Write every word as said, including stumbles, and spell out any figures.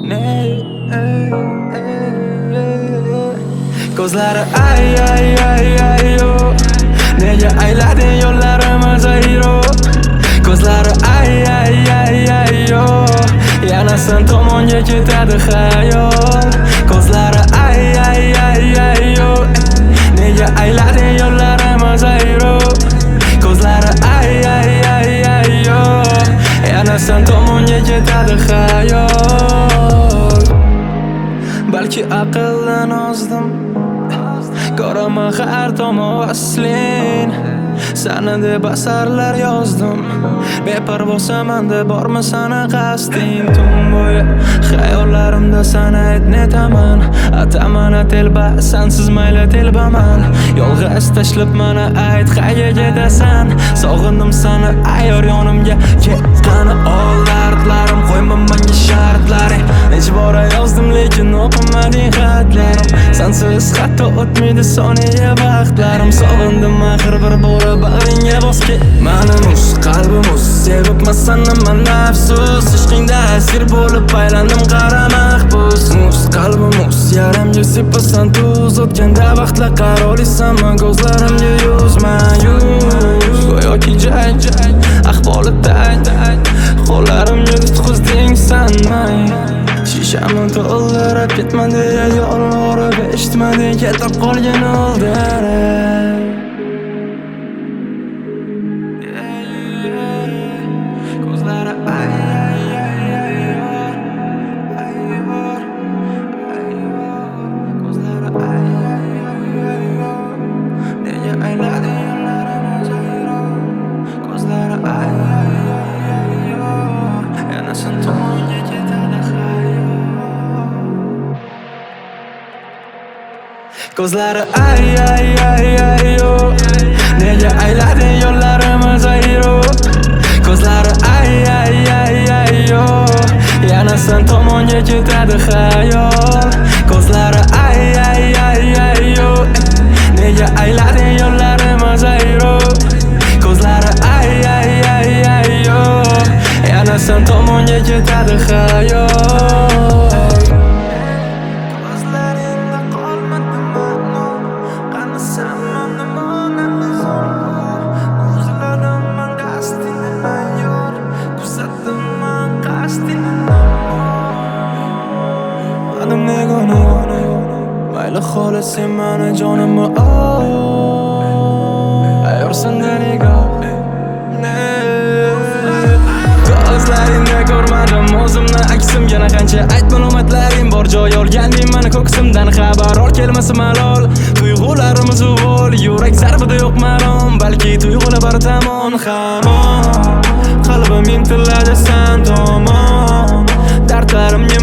Ko'zlari ay ay ay ay yo, nega aylading yo'llarimiz ayro. Ko'zlari ay ay ay ay yo, yana sen tomonga ketadi xayol. Ko'zlari ay ay ay ay yo, nega aylading yo'llarimiz ayro. Ko'zlari ay ay ay ay yo, yana sen tomonga ketadi xayol. Balki aqldan ozdim, ko'raman har tomon vaslin. Sana deb asarlar yozdim, beparvosaman deb bormi sana qasding. Tun bo'yi xayollarimda sana aytnetaman, atamana telba sensiz mayli telbaman. Yolg'iz tashlab mana ayt qayerga ketasan. Sog'indim sani ayor yonimga ketgani ol dardlarim, qo'yman menga shartlaring. Necha bora yozdim lekin o'qimading xatlarim. Sensiz hatto o'tmaydi soniya vaqtlarim. Sog'indim axir bir bora bag'ringga bos ket. Mani muz qalbimiz sevibman seni men afsus. Ishqingda asir bo'lib aylandim qara mahbus. Muz qalbimiz yaramga sepasan tuz. O'tganda vaqtlar qarolisanman ko'zlarimga yuzma yuz. Go'yoki jay jay ahvoli tay tay, qo'llarimga tutqizding sanmay. Shishamni to'ldirib ketman deya yolvorib eshitmading, ketib qolgan oldiray. Ko'zlari ay ay ay ay yor, ay yor, ay yor. Ko'zlari ay ay ay ay yor, nega aylading yo'llarimiz ayro. Ko'zlari ay ay ay ay yor, yana sen tomonga ketadi xayol. Ko'zlari ay ay ay ay yor, nega aylading yo'llarimiz ayro. Ko'zlari ay ay ay ay yo, yana sen tomonga ketadi xayol. Ko'zlari ay ay ay ay yo, nega aylading yo'llarimiz ayro. Ko'zlari ay ay ay ay yo, yana sen tomonga ketadi xayol. Ko'zlaringda qolmadi ma'no, qani sen meni monamizon. O'zlarim men qasdingni mayor, kuzatdim men qasdingni. Adim negona, mayli xolis sen meni jonimni ol. Ayor sendan nigoh ko'zlaringda ko'rmadim o'zimni aksim. Yana qancha ayt ma'lumotlaring bor joy olganding meni ko'ksimdan. Xabar ol kelmasa malol, tuyg'ularimiz uvol. Yurak zarbida yo'q marom, balki tuyg'ular bir tomon hamon. Qalbim intiladi sen tomon, dardlarimga